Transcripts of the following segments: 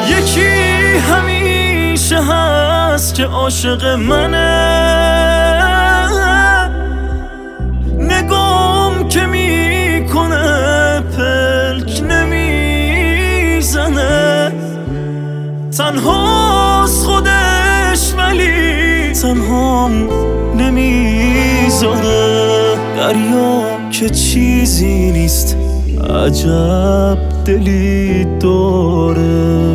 یکی همیشه هست که عاشق منه، نگام که میکنه پلک نمیزنه، تنهاست خودش ولی تنهام نمیذاره. دریا که چیزی نیست عجب دلی داره.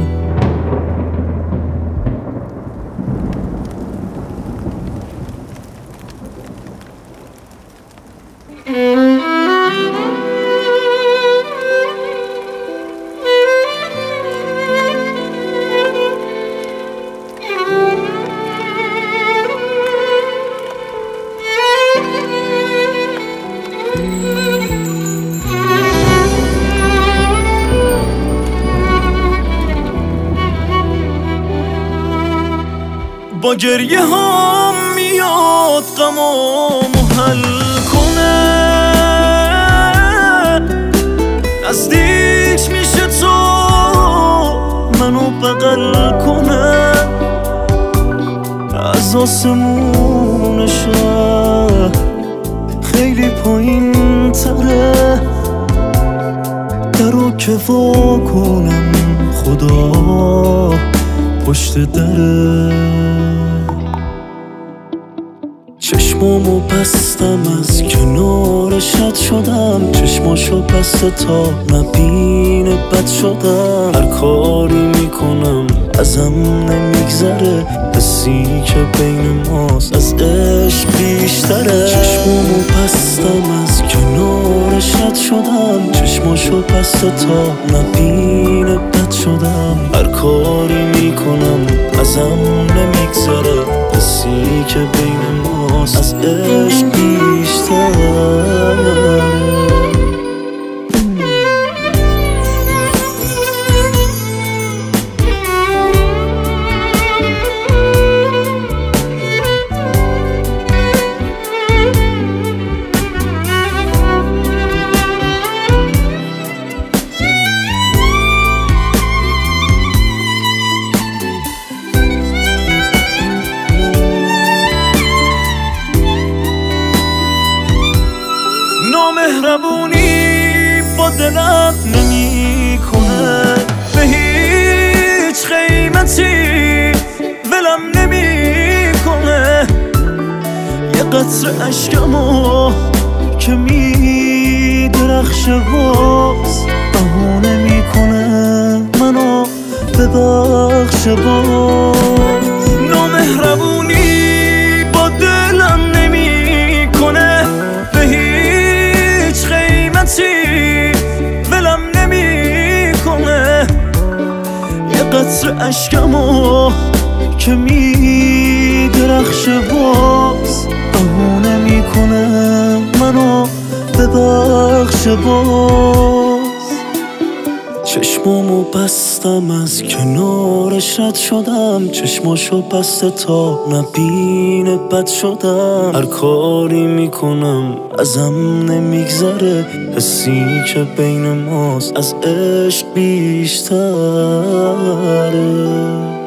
با گریه هم میاد غمامو حل کنه، نزدیک میشه تو منو بغل کنه، از آسمون شهر خیلی پایین تره، درو که وا کنم خدا پشت دره. چشمامو بستم از کنارش رد شدم، چشماشو بسته تا نبینه بد شدم، هر کاری میکنم ازم نمیگذره، حسی که بین ماست از عشق بیشتره. چشمامو بستم از کنارش رد شدم، چشماشو بسته تا نبینه بد شدم، هر کاری میکنم ازم نمیگذره، حسی که بین ماست از عشق بیشتره. نامهربونی با دلم نمی کنه، به هیچ قیمتی ولم نمی کنه، یه قطره اشکمو که می درخشه باز بهونه می کنه منو ببخشه باز. نامهربونی با دلم نمی کنه، به هیچ قیمتی ولم نمی کنه، یه قطره اشکمو که می درخشه باز بهونه می کنه منو ببخشه باز. چشمامو بستم از کنارش رد شدم، چشماشو بسته تا نبینه بد شدم، هر کاری میکنم ازم نمیگذره، حسی که بین ماست از عشق بیشتره.